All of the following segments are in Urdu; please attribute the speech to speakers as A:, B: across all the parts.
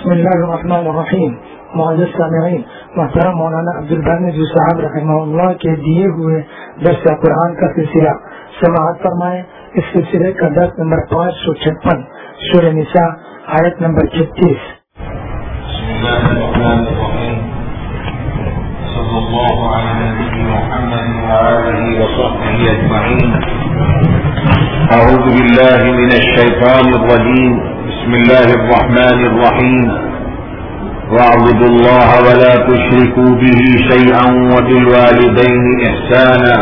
A: بسم اللہ الرحمن الرحیم. معزز سامعین، محترم مولانا عبدالبانی صاحب رحمہ اللہ کے دیے ہوئے درس قرآن کا سلسلہ سماعت فرمائیں. اس سلسلے کا درس نمبر 556، سورہ نساء، آیت نمبر 36.
B: بسم اللہ الرحمن الرحیم. صلی اللہ علی نبی محمد وآلہ وصحبہ اجمعین. اعوذ باللہ من الشیطان الرجیم. بسم اللہ الرحمن الرحیم. واعبدوا اللہ ولا تشركوا به شيئا وبالوالدین احسانا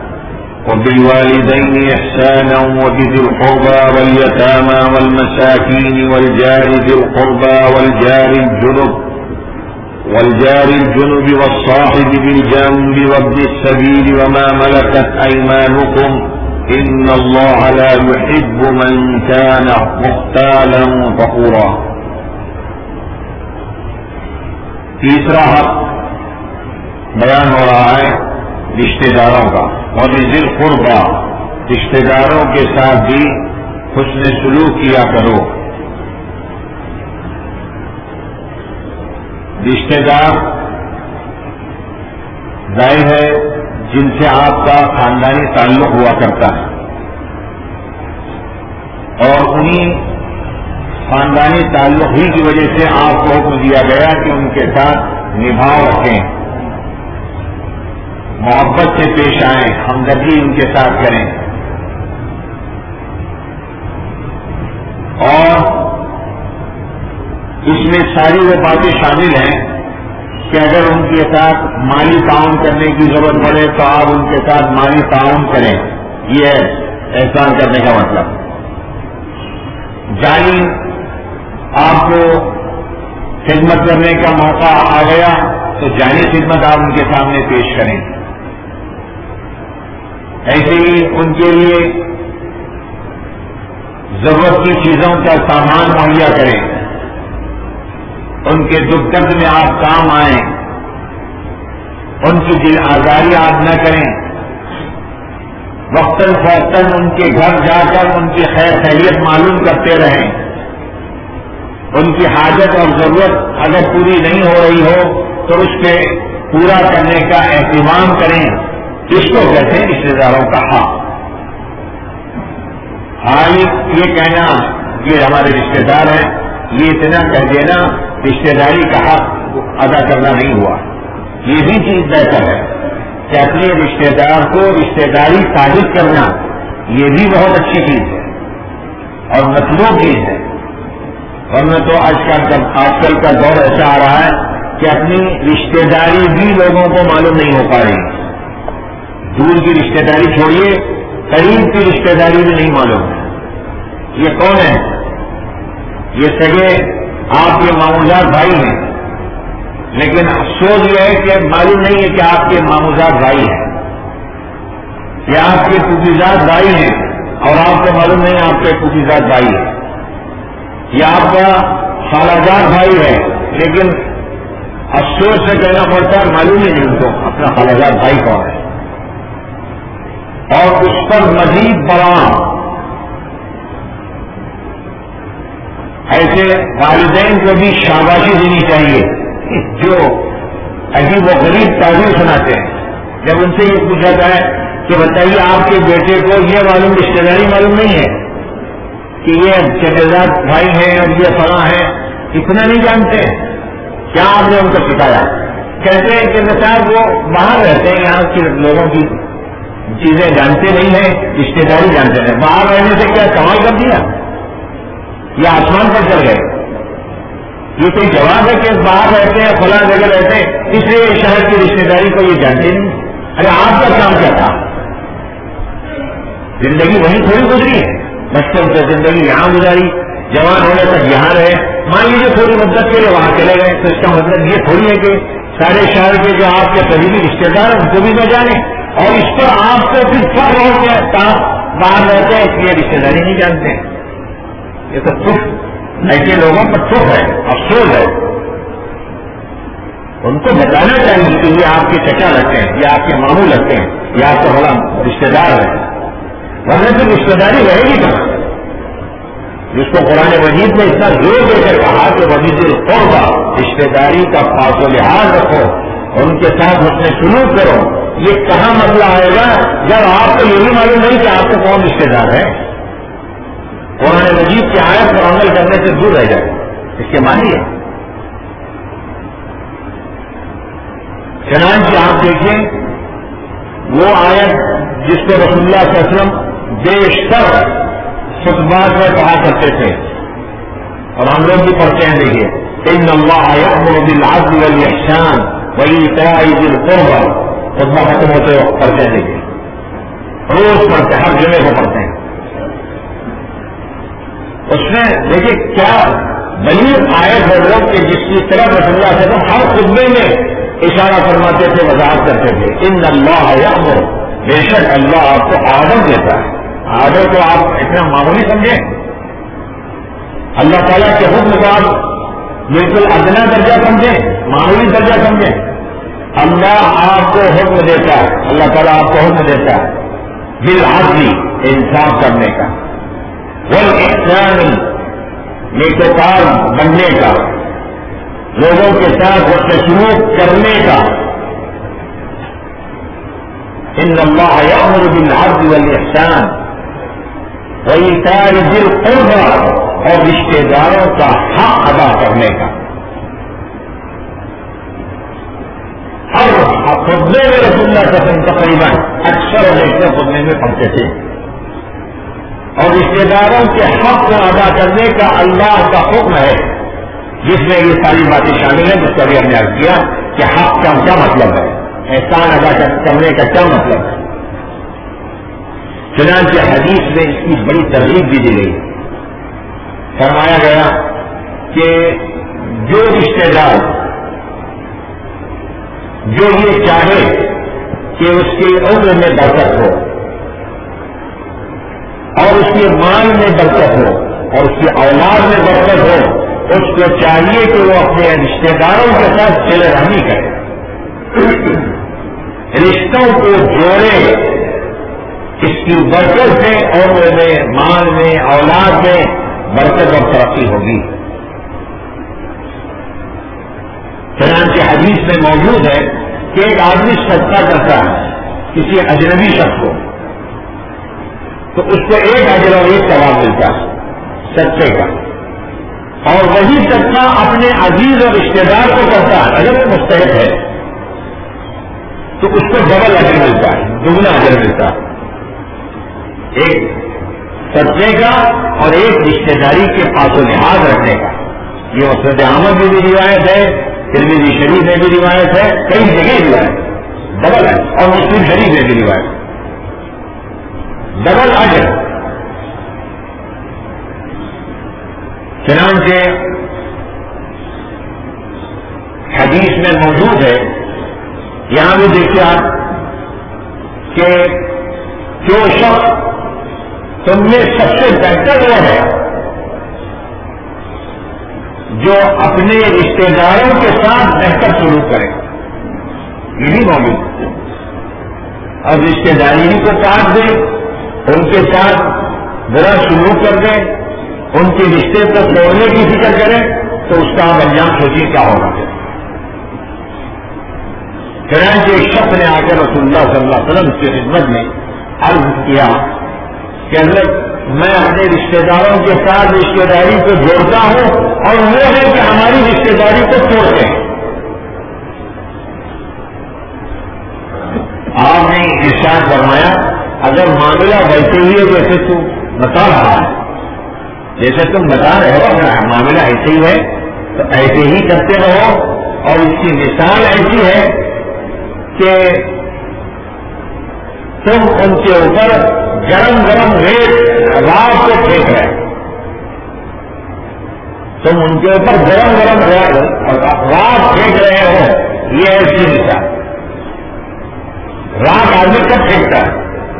B: وبذي القربى واليتامى والمساكين والجار ذي القربى والجار الجنب والصاحب بالجنب وابن السبيل وما ملكت أيمانكم إن الله لا يحب من كان مختالا فخورا. تیسرا حق بیان ہو رہا ہے رشتہ داروں کا. اور ذی القربى، رشتہ داروں کے ساتھ بھی حسن سلوک کیا کرو. رشتہ دار ظاہر ہے جن سے آپ کا خاندانی تعلق ہوا کرتا ہے، اور انہی خاندانی تعلق ہی کی وجہ سے آپ کو حکم دیا گیا کہ ان کے ساتھ نبھاؤ رکھیں، محبت سے پیش آئیں، ہمدردی ان کے ساتھ کریں. اور اس میں ساری وہ باتیں شامل ہیں کہ اگر ان کے ساتھ مالی تعاون کرنے کی ضرورت پڑے تو آپ ان کے ساتھ مالی تعاون کریں. یہ ہے احسان کرنے کا مطلب. جانی آپ کو خدمت کرنے کا موقع آ گیا تو جانی خدمت آپ ان کے سامنے پیش کریں. ایسے ہی ان کے لیے ضرورت کی چیزوں کا سامان مہیا کریں، ان کے دکھ درد میں آپ کام آئیں، ان کی دل آزاری آپ نہ کریں. وقتاً فوقتاً ان کے گھر جا کر ان کی خیر خیریت معلوم کرتے رہیں. ان کی حاجت اور ضرورت اگر پوری نہیں ہو رہی ہو تو اس پہ پورا کرنے کا اہتمام کریں. اس کو کہتے ہیں رشتے داروں کا حق. حال یہ کہنا یہ ہمارے رشتے دار ہیں، یہ اتنا کہہ دینا رشتے داری کا حق ادا کرنا نہیں ہوا. یہ بھی چیز بہتر ہے کہ اپنے رشتے دار کو رشتے داری ثابت کرنا، یہ بھی بہت اچھی چیز ہے اور مطلوب چیز ہے. ورنہ تو آج کل کا دور ایسا آ رہا ہے کہ اپنی رشتے داری بھی لوگوں کو معلوم نہیں ہو پا رہی. دور کی رشتے داری چھوڑیے، قریب کی رشتے داری بھی نہیں معلوم ہے. یہ کون ہے؟ یہ سگے آپ کے ماموزاد بھائی ہیں، لیکن افسوس یہ ہے کہ معلوم نہیں ہے کہ آپ کے ماموزاد بھائی ہیں، یا آپ کے پھوپھیزاد بھائی ہیں اور آپ کو معلوم نہیں آپ کے پھوپھیزاد بھائی ہیں، یا آپ کا خالہ بھائی ہے لیکن افسوس سے کہنا پڑتا ہے معلوم ہی نہیں ان کو اپنا خالہ بھائی کون ہے. اور اس پر مزید بڑا ایسے والدین کو بھی شاباشی دینی چاہیے جو عجیب و غریب تعبیر سناتے ہیں. جب ان سے یہ پوچھا جائے کہ بتائیے آپ کے بیٹے کو یہ معلوم رشتے داری معلوم نہیں ہے کہ یہ چچزاد بھائی ہیں اور یہ فلاں ہیں، اتنا نہیں جانتے کیا آپ نے ان کو سکھایا؟ کہتے ہیں کہ صاحب وہ باہر رہتے ہیں، یہاں کے لوگوں کی چیزیں جانتے نہیں ہیں، رشتے داری جانتے ہیں. باہر رہنے سے کیا کمال کر دیا یا آسمان پر چل گئے؟ یہ کوئی جواب ہے کہ باہر رہتے ہیں، فلاں جگہ رہتے ہیں اس لیے شہر کی رشتے داری کو یہ جانتے نہیں؟ ارے آپ کا کام کیا تھا؟ زندگی وہیں تھوڑی گزری ہے. بچپن سے زندگی یہاں گزاری، جوان ہونے تک یہاں رہے، مان لیجیے تھوڑی مدت کے لیے وہاں چلے گئے تو اس کا مطلب یہ تھوڑی ہے کہ سارے شہر کے جو آپ کے قریبی رشتے دار ہیں ان کو بھی نہ جانے اور اس پر آپ کو پھر فخر ہو کے باہر رہتے ہیں اس لیے رشتے داری نہیں جانتے ہیں. یہ تو دکھ ایسے لوگوں پر دکھ ہے، افسوس ہے. ان کو بتانا چاہیے کہ یہ آپ کے چچا لگتے ہیں، یہ آپ کے ماموں لگتے ہیں، یہ آپ کا بڑا رشتے دار ہے. ورنہ تو رشتے داری رہے گی کہاں؟ جس کو قرآن مجید میں اتنا زور دے کر کہا کہ وبذ القربى رشتے داری کا پاس و لحاظ رکھو، ان کے ساتھ حسن سلوک کرو، یہ کہاں مسئلہ آئے گا جب آپ کو یہ بھی معلوم نہیں کہ آپ کو کون رشتے دار ہے؟ قرآن مجید کی آیت پر عمل کرنے سے دور رہ جائے، اس کے معنی ہے۔ چنانچہ آپ دیکھیں وہ آیت جس کو رسول اللہ صلی اللہ علیہ وسلم بیشتر خطبات میں کہا کرتے تھے اور ہم لوگ بھی پڑھتے ہیں، دیکھیے ان اللہ یأمر بالعدل والاحسان وایتاء ذی القربى، خطبہ ختم ہوتے وقت پڑھتے ہیں، دیکھیے روز پڑھتے ہیں، ہر جمعے کو پڑھتے ہیں۔ اس میں دیکھیے کیا بلیغ آیت ہے لوگ کہ جس کی طرف رسول اللہ صلی اللہ علیہ وسلم ہر خطبے میں اشارہ فرماتے تھے، وضاحت کرتے تھے، ان اللہ یأمر، بے شک اللہ آپ کو آرڈر دیتا ہے۔ آرڈر کو آپ اتنا معمولی سمجھیں، اللہ تعالیٰ کے حکم کو آپ بالکل ادنا درجہ سمجھیں، معمولی درجہ سمجھیں۔ اللہ آپ کو حکم دیتا ہے، اللہ تعالیٰ آپ کو حکم دیتا ہے بالعدل، انصاف کرنے کا، والاحسان، نیکوکار بننے کا، لوگوں کے ساتھ حسن سلوک کرنے کا۔ ان اللہ یأمر بالعدل والاحسان وایتاء ذی القربى، اور رشتے داروں کا حق ادا کرنے کا۔ ہر خطبے میں رسول اللہ صلی اللہ علیہ وسلم تقریباً اکثر اور بیشتر خطبے میں پڑھتے تھے، اور رشتے داروں کے حق کو ادا کرنے کا اللہ کا حکم ہے، جس میں یہ ساری باتیں شامل ہیں جس کا بھی ہم نے عرض کیا کہ حق کا کیا مطلب ہے، احسان ادا کرنے کا کیا مطلب ہے۔ چنانچہ حدیث میں اس کی بڑی ترغیب بھی دی گئی، فرمایا گیا کہ جو رشتے دار جو یہ چاہے کہ اس کی عمر میں برکت ہو اور اس کے مال میں برکت ہو اور اس کی اولاد میں برکت ہو، اس کو چاہیے کہ وہ اپنے رشتے داروں کے ساتھ صلہ رحمی کرے، رشتوں کو جوڑے، اس کی برکت سے عمر میں، مال میں، اولاد میں برکت اور ترقی ہوگی۔ چنانچہ حدیث میں موجود ہے کہ ایک آدمی صدقہ کرتا ہے کسی اجنبی شخص کو تو اس کو ایک اجر اور ایک ثواب ملتا ہے صدقے کا، اور وہی صدقہ اپنے عزیز اور رشتے دار کو کرتا ہے اگر وہ مستحق ہے تو اس کو ڈبل اجر ملتا ہے، دگنا اجر ملتا ہے، ایک صدقے کا اور ایک رشتے داری کے پاس و لحاظ رکھنے کا۔ یہ مسند احمد میں بھی روایت ہے، ترمذی شریف میں بھی روایت ہے، کئی جگہ روایت ڈبل ہے، اور مسلم شریف میں بھی روایت ڈبل اجر۔ چنانچہ حدیث میں موجود ہے، یہاں بھی دیکھیے آپ کہ جو شخص تم میں سب سے بہتر وہ ہے جو اپنے رشتے داروں کے ساتھ بہتر سلوک کرے، یہی موجود، اور رشتے داری کو کاٹ دے، ان کے ساتھ برا سلوک کر دے، ان کے رشتے کو توڑنے کی فکر کرے تو اس کا انجام سوچیے کیا ہوگا۔ چنانچہ ایک شخص نے آ کر رسول اللہ صلی اللہ علیہ وسلم کی خدمت میں عرض کیا کہ حضرت میں اپنے رشتے داروں کے ساتھ رشتے داری کو جوڑتا ہوں اور وہ ہے کہ ہماری رشتے داری کو توڑتے ہیں۔ آپ نے ارشاد فرمایا اگر معاملہ ویسے ہی ہے جیسے تم بتا رہا ہے، جیسے تم بتا رہے ہو، اگر معاملہ ایسے ہی ہے تو ایسے ہی کرتے رہو، اور اس کی مثال ایسی ہے کہ تم ان کے اوپر گرم گرم ریت رات کو پھینک رہے، تم ان کے اوپر گرم گرم رات پھینک رہے ہو، یہ ایسی مثال۔ رات آدمی کب پھینکتا ہے؟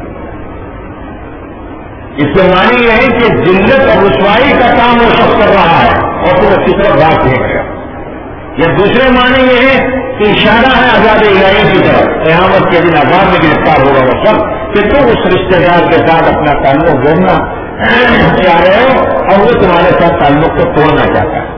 B: اس کے معنی یہ ہے کہ ذلت اور رسوائی کا کام وہ شخص کر رہا ہے اور تم اس کی طرف رات پھینک رہے ہو۔ یا دوسرے معنی یہ ہے کہ اشارہ ہے عذاب الہی کی طرف، قیامت کے دن عذاب میں گرفتار ہوگا وہ سب، کہ تم اس رشتے دار کے ساتھ اپنا تعلق جوڑنا آ رہے ہو اور وہ تمہارے ساتھ تعلق کو توڑنا چاہتا ہے.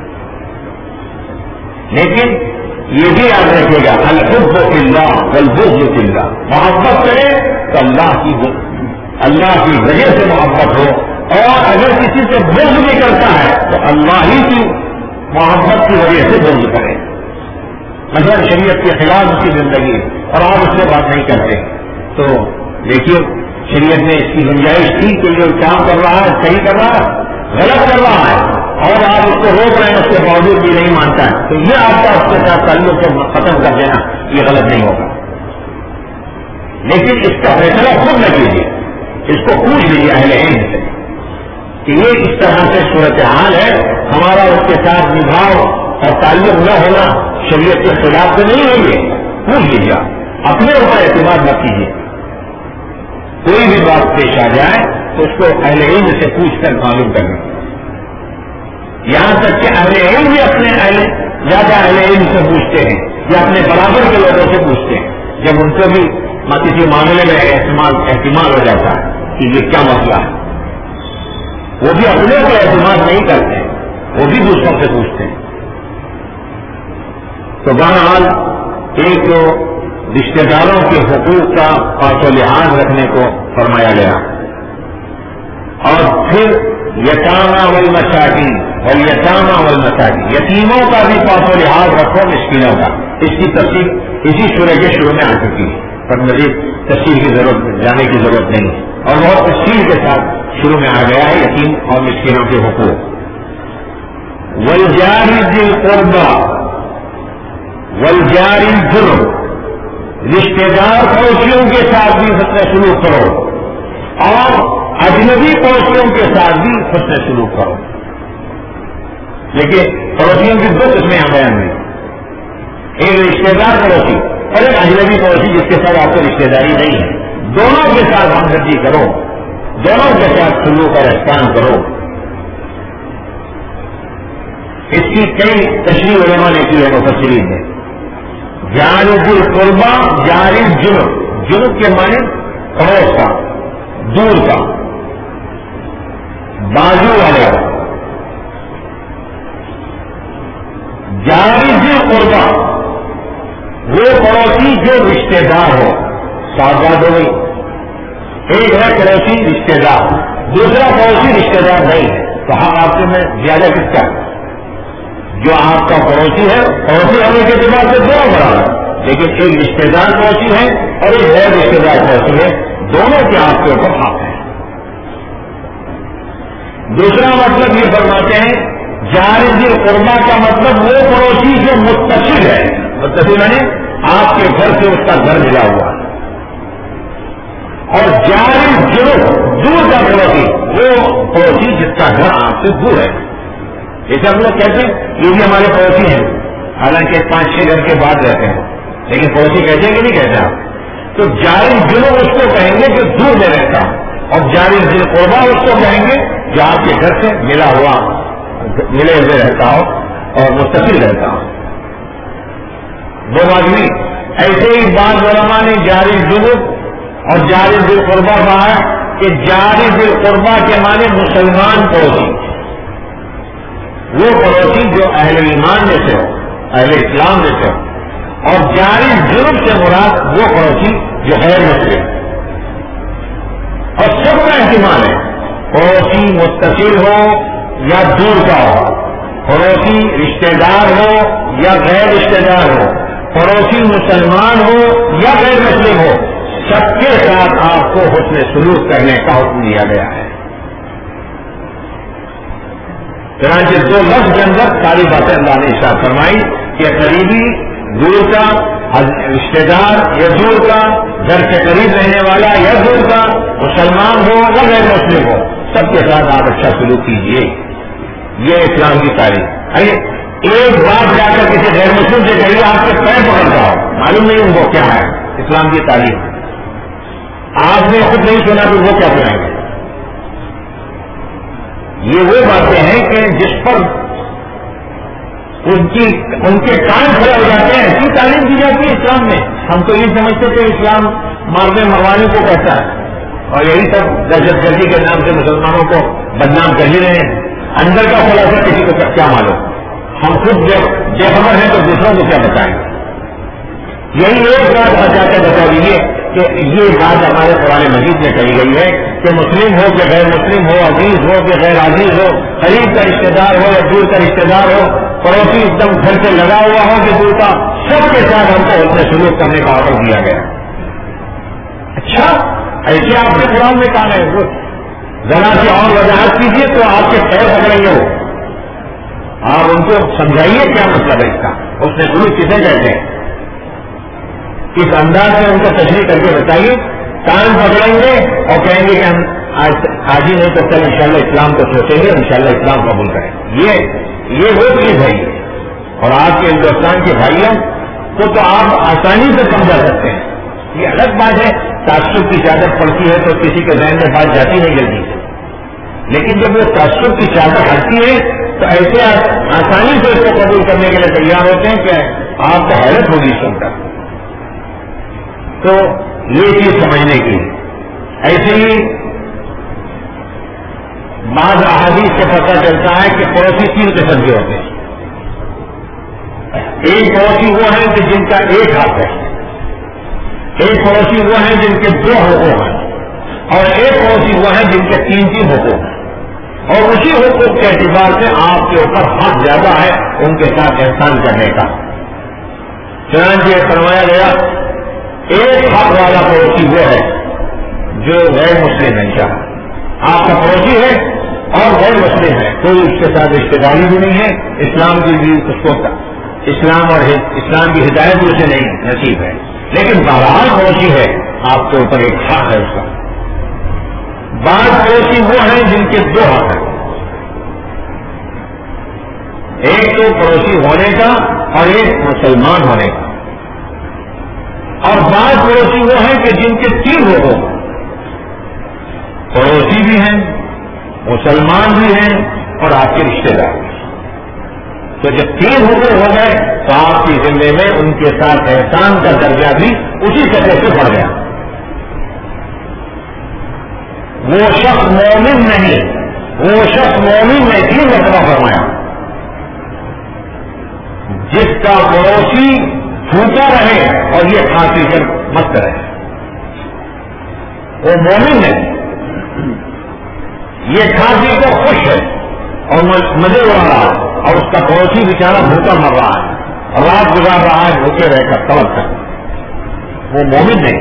B: لیکن یہ بھی یاد رکھے گا الحب فی اللہ والبغض فی اللہ. محبت کرے تو اللہ کی وجہ سے محبت ہو, اور اگر کسی سے بغض بھی کرتا ہے تو اللہ ہی کی محبت کی وجہ سے بغض کرے. مثلا شریعت کے خلاف اس کی زندگی اور آپ اس سے بات نہیں کرتے تو دیکھیے شریعت نے اس کی گنجائش تھی کہ جو کام کر رہا ہے صحیح کر رہا ہے غلط کر رہا ہے اور آپ اس کو روک رہے ہیں, اس کے باوجود بھی نہیں مانتا ہے, تو یہ آپ کا اس کے ساتھ تعلق کو ختم کر دینا یہ غلط نہیں ہوگا. لیکن اس کا فیصلہ خود نہ کیجیے, اس کو پوچھ لیجیے اہل علم سے کہ یہ اس طرح سے صورتحال ہے, ہمارا اس کے ساتھ نبھاؤ اور تعلق نہ ہونا شریعت کے خلاف تو نہیں ہے. یہ پوچھ لیجیے, اپنے اوپر اعتماد نہ کیجیے. کوئی بھی بات پیش آ جائے تو اس کو اہل علم سے پوچھ کر معلوم کرنا. یہاں تک کہ اہل علم بھی اپنے زیادہ اہل علم سے پوچھتے ہیں یا اپنے برابر کے لوگوں سے پوچھتے ہیں جب ان کو بھی کسی معاملے میں احتمال ہو جاتا ہے کہ یہ کیا مسئلہ ہے. وہ بھی اپنے کو اعتماد نہیں کرتے, وہ بھی دوسروں سے پوچھتے ہیں. تو بہرحال ایک تو رشتے داروں کے حقوق کا پاس و لحاظ رکھنے کو فرمایا گیا, اور پھر یتامہ والمساکین اور یتامہ والمساکین, یتیموں کا بھی پاس و لحاظ رکھو مسکینوں کا. اس کی تفصیل اسی سورہ کے شروع میں آ چکی ہے, پر مزید تفصیل کی ضرورت جانے کی ضرورت نہیں ہے, اور بہت تفصیل کے ساتھ شروع میں آ گیا ہے یتیم اور مسکینوں کے حقوق. والجار ذی القربى والجار الجنب, رشتے دار پڑوسیوں کے ساتھ بھی حسن سلوک کرو اور اجنبی پڑوسیوں کے ساتھ بھی حسن سلوک کرو. لیکن پڑوسیوں کی دو قسمیں یہاں بیان ہوئی, ایک رشتے دار پڑوسی اور ایک اجنبی پڑوسی جس کے ساتھ آپ کو رشتے داری نہیں ہے. دونوں کے ساتھ ہمدردی کرو, دونوں کے ساتھ سلوک اور احسان کرو. اس کی کئی تشریح علماء نے کی ہے مفسرین نے. جار ذی القربى جار الجنب, جنب کے معنی پڑوس کا, دور کا, بازو والے. جار ذی القربى وہ پڑوسی جو رشتے دار ہو. سازگار ہو گئی, ایک ہے پڑوسی رشتے دار, دوسرا پڑوسی رشتے دار نہیں ہے. تو ہم آپ سے میں زیادہ کس کا ہے؟ جو آپ کا پڑوسی ہے, پڑوسی ہونے کے اعتبار سے دونوں بڑا ہے, لیکن ایک رشتے دار پڑوسی ہے اور ایک غیر رشتے دار پڑوسی ہے, دونوں کے آپ کے اوپر حق ہے. دوسرا مطلب یہ فرماتے ہیں جار ذی القربى کا مطلب وہ پڑوسی جو متصل ہے, متصل یعنی آپ کے گھر سے اس کا گھر ملا ہوا ہے. اور جار الجنب دور کا پڑوسی وہ پڑوسی جس کا گھر آپ سے دور ہے. جیسے ہم لوگ کہتے ہیں یہ بھی ہمارے پڑوسی ہیں, حالانکہ 5-6 گھر کے بعد رہتے ہیں, لیکن پڑوسی کہتے ہیں کہ نہیں کہتے آپ. تو جار الجنب اس کو کہیں گے جو دور میں رہتا ہوں, اور جار ذی القربى اس کو کہیں گے جو آپ کے گھر سے ملے ہوئے رہتا ہو اور متصل رہتا ہو. دو آدمی ایسے ہی بعض علماء نے جار الجنب اور جار ذی القربى کہا کہ جار ذی القربى کے معنی مسلمان پڑوسی, وہ پڑوسی جو اہل ایمان میں سے ہو, اہل اسلام میں سے ہو. اور جار الجنب سے مراد وہ پڑوسی جو غیر مسلم. اور سب کا احتمال ہے, پڑوسی متصل ہو یا دور کا ہو, پڑوسی رشتے دار ہو یا غیر رشتے دار ہو, پڑوسی مسلمان ہو یا غیر مسلم ہو, سب کے ساتھ آپ کو حسن سلوک کرنے کا حکم دیا گیا ہے. چنانچہ 2 لفظ کے اندر ساری باتیں اللہ نے ارشاد فرمائی کہ قریبی, دور کا, رشتے دار یا دور کا, گھر کے قریب رہنے والا یا دور کا, مسلمان ہو یا غیر مسلم ہو, سب کے ساتھ آپ اچھا سلوک کیجیے. یہ اسلام کی تعلیم. ایک بات جا کر کسی غیر مسلم سے کہیے آپ کے پیر پکڑتا ہو, معلوم نہیں ان کو کیا ہے اسلام کی تعلیم. آپ نے خود نہیں سنا تو وہ کیا سنائیں گے. یہ وہ باتیں ہیں کہ جس پر ان کے کان کھڑے ہو جاتے ہیں. ایسی تعلیم دی جاتی ہے اسلام میں. ہم تو یہ سمجھتے کہ اسلام مارنے مروانے کو کہتا ہے, اور یہی سب دہشت گردی کے نام سے مسلمانوں کو بدنام کر ہی رہے ہیں. اندر کا خلاصہ کسی کو کیا معلوم. ہم خود بے خبر ہیں تو دوسروں کو کیا بتائیں. یہی ایک بات بچا کے بتا دیجیے کہ یہ بات ہمارے قرآن مجید میں کہی گئی ہے کہ مسلم ہو کہ غیر مسلم ہو، عزیز ہو کہ غیر عزیز ہو، قریب کا رشتے دار ہو یا دور کا رشتے دار ہو، پڑوسی ایک دم گھر سے لگا ہوا ہو کہ دور کا، سب کے ساتھ ہم کو اپنے سلوک کرنے کا آرڈر دیا گیا. اچھا ایسے آپ کے قرآن میں کہا ہے، ذرا سی اور وضاحت کیجیے تو آپ کے پیر پکڑیں گے. آپ ان کو سمجھائیے کیا مطلب ہے اس کا، اس نے سلوک کسے کہتے ہیں، اس انداز میں ان کو تشریح کر کے بتائیے. کان پکڑیں گے اور کہیں گے کہ ہم آج ہی نہیں تو کل انشاءاللہ اسلام کو سوچیں گے، انشاءاللہ اسلام قبول کریں. یہ وہ چیز ہے. اور آپ کے ہندوستان کے بھائیوں کو تو آپ آسانی سے سمجھا سکتے ہیں. یہ الگ بات ہے تعصب کی چادر پڑتی ہے تو کسی کے ذہن میں بات جاتی نہیں جلدی سے، لیکن جب وہ تعصب کی چادر ہٹتی ہے تو ایسے آسانی سے اس کو قبول کرنے کے لیے تیار ہوتے ہیں کہ آپ کو حیرت ہوگی سن کر. تو یہ چیز سمجھنے کی. ایسے ہی بعض احادیث سے پتہ چلتا ہے کہ پڑوسی 3 قسم کے ہوتے ہیں. ایک پڑوسی وہ ہیں کہ جن کا ایک حق ہے، ایک پڑوسی وہ ہیں جن کے 2 حقوق ہیں، اور ایک پڑوسی وہ ہیں جن کے 3 حقوق ہیں. اور اسی حقوق کے اعتبار سے آپ کے اوپر حق زیادہ ہے ان کے ساتھ احسان کرنے کا. چنانچہ فرمایا گیا ایک حق والا پڑوسی وہ ہے جو غیر مسلم ہے. آپ کا پڑوسی ہے اور غیر مسلم ہے، کوئی اس کے ساتھ رشتے داری بھی نہیں ہے، اسلام کی بھی اس کو اسلام اور اسلام کی ہدایت بھی اسے نہیں نصیب ہے، لیکن بہرحال پڑوسی ہے، آپ کے اوپر ایک حق ہے اس کا. بعض پڑوسی وہ ہیں جن کے 2 حق ہیں، ایک تو پڑوسی ہونے کا اور ایک مسلمان ہونے کا. اور بعض پڑوسی وہ ہیں کہ جن کے 3 حقوق ہیں، پڑوسی بھی ہیں، مسلمان بھی ہیں اور آپ کے رشتے دار بھی. تو جب 3 حقوق ہو گئے تو آپ کی ذمے میں ان کے ساتھ احسان کا درجہ بھی اسی سطح سے بڑھ گیا. وہ شخص مومن نہیں، وہ شخص مومن نے 3 مرتبہ فرمایا جس کا پڑوسی پھوٹا رہے اور یہ کھا پی کر مست رہے، وہ مومن ہے. یہ کھا پی کر خوش ہے اور مزے اڑا رہا ہے، اور اس کا پڑوسی بیچارہ بھوکا مر رہا ہے، رات گزار رہا ہے بھوکے رہ کر تڑپ کر، وہ مومن نہیں.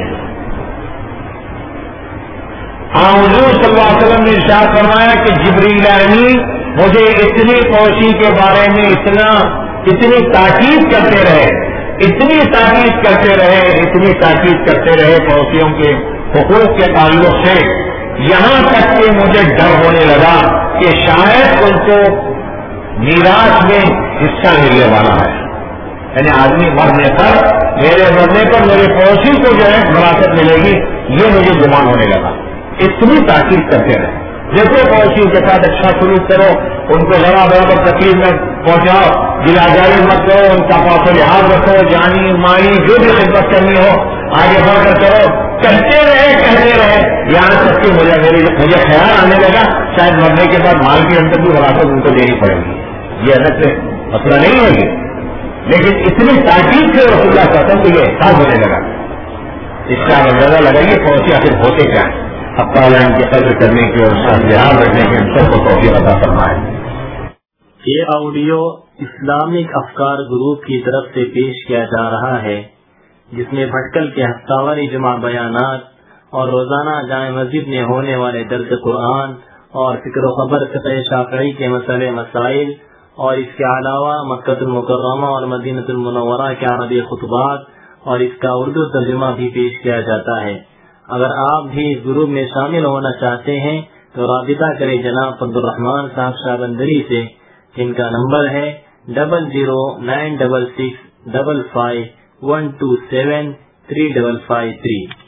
B: حضور صلی اللہ علیہ وسلم نے ارشاد فرمایا کہ جبریل امین مجھے اتنی پڑوسی کے بارے میں اتنی تاکید کرتے رہے، اتنی تاکید کرتے رہے پڑوسیوں کے حقوق کے تعلق سے، یہاں تک کہ مجھے ڈر ہونے لگا کہ شاید ان کو میراث میں حصہ ملنے والا ہے. یعنی آدمی مرنے پر، میرے مرنے پر میرے پڑوسی کو جو ہے وراثت ملے گی، یہ مجھے گمان ہونے لگا. اتنی تاکید کرتے رہے. جیسے پڑوسیوں کے ساتھ اچھا سلوک کرو، ان کو ذرا برابر تکلیف میں پہنچاؤ، گلا جاری مت کرو، ان کا پاس لحاظ رکھو، جانی مالی جو بھی خدمت کرنی ہو آگے بڑھ کر کرو. کہتے رہے یہاں تک کہ مجھے خیال آنے لگا شاید مرنے کے بعد مال کے اندر بھی وراثت ان کو دینی پڑے گی. یہ الگ سے مسئلہ نہیں ہوگی، لیکن اتنی تاکید سے رسول اللہ صلی اللہ علیہ وسلم کو یہ احساس ہونے لگا. اس کا اندازہ لگائیے پڑوسی آخر ہوتے کیا ہیں. اب تعالیٰ ان کی قدر کرنے کی اور دھیان رکھنے کی ہم سب کو توفیق عطا فرمائے.
C: یہ آڈیو اسلامک افکار گروپ کی طرف سے پیش کیا جا رہا ہے، جس میں بھٹکل کے ہفتہ واری جمعہ بیانات اور روزانہ جامع مسجد میں ہونے والے درس قرآن اور فکر و خبر فقہ شافعی کے مسئلے مسائل، اور اس کے علاوہ مکہ المکرمہ اور مدینہ المنورہ کے عربی خطبات اور اس کا اردو ترجمہ بھی پیش کیا جاتا ہے. اگر آپ بھی اس گروپ میں شامل ہونا چاہتے ہیں تو رابطہ کریں جناب عبدالرحمان صاحب شاہ بندری سے، جن کا نمبر ہے 009665512735553.